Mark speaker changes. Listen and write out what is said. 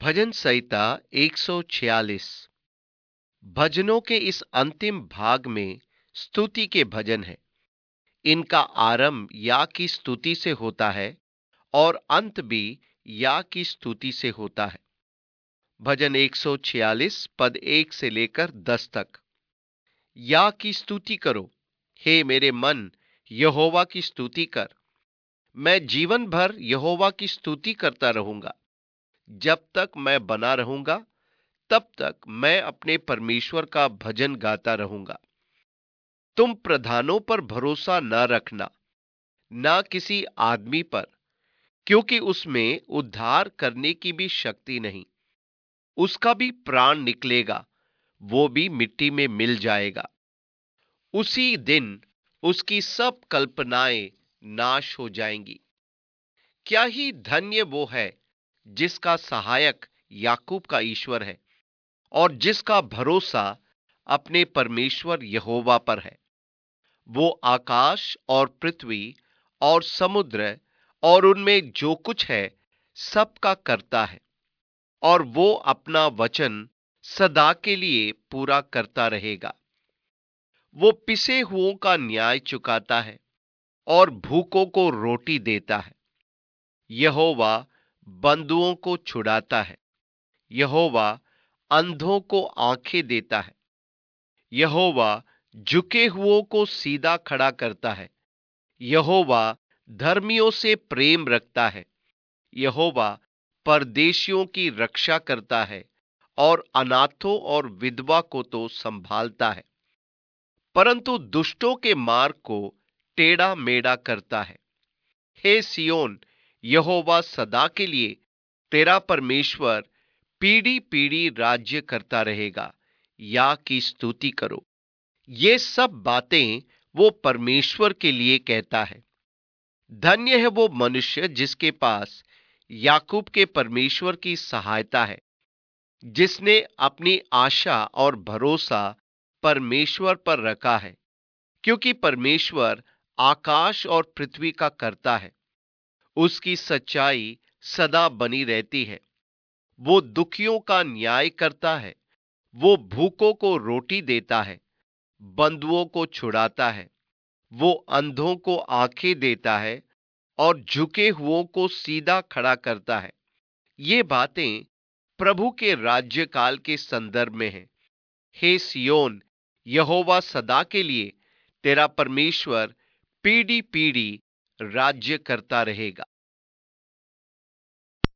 Speaker 1: भजन संहिता 146। भजनों के इस अंतिम भाग में स्तुति के भजन है। इनका आरंभ या की स्तुति से होता है और अंत भी या की स्तुति से होता है। भजन 146 पद 1 से लेकर 10 तक। या की स्तुति करो, हे मेरे मन, यहोवा की स्तुति कर। मैं जीवन भर यहोवा की स्तुति करता रहूंगा। जब तक मैं बना रहूंगा तब तक मैं अपने परमेश्वर का भजन गाता रहूंगा। तुम प्रधानों पर भरोसा न रखना, ना किसी आदमी पर, क्योंकि उसमें उद्धार करने की भी शक्ति नहीं। उसका भी प्राण निकलेगा, वो भी मिट्टी में मिल जाएगा। उसी दिन उसकी सब कल्पनाएं नाश हो जाएंगी। क्या ही धन्य वो है जिसका सहायक याकूब का ईश्वर है और जिसका भरोसा अपने परमेश्वर यहोवा पर है। वो आकाश और पृथ्वी और समुद्र और उनमें जो कुछ है सबका करता है, और वो अपना वचन सदा के लिए पूरा करता रहेगा। वो पिसे हुओं का न्याय चुकाता है और भूखों को रोटी देता है। यहोवा बंधुओं को छुड़ाता है। यहोवा अंधों को आंखें देता है। यहोवा झुके हुओं को सीधा खड़ा करता है। यहोवा धर्मियों से प्रेम रखता है। यहोवा परदेशियों की रक्षा करता है और अनाथों और विधवा को तो संभालता है, परंतु दुष्टों के मार्ग को टेढ़ा मेढ़ा करता है। हे सियोन, यहोवा सदा के लिए तेरा परमेश्वर पीढ़ी पीढ़ी राज्य करता रहेगा। या की स्तुति करो। ये सब बातें वो परमेश्वर के लिए कहता है। धन्य है वो मनुष्य जिसके पास याकूब के परमेश्वर की सहायता है, जिसने अपनी आशा और भरोसा परमेश्वर पर रखा है, क्योंकि परमेश्वर आकाश और पृथ्वी का करता है। उसकी सच्चाई सदा बनी रहती है। वो दुखियों का न्याय करता है। वो भूखों को रोटी देता है, बंधुओं को छुड़ाता है। वो अंधों को आंखें देता है और झुके हुओं को सीधा खड़ा करता है। ये बातें प्रभु के राज्यकाल के संदर्भ में हैं। हे सियोन, यहोवा सदा के लिए तेरा परमेश्वर पीढ़ी पीढ़ी राज्य करता रहेगा।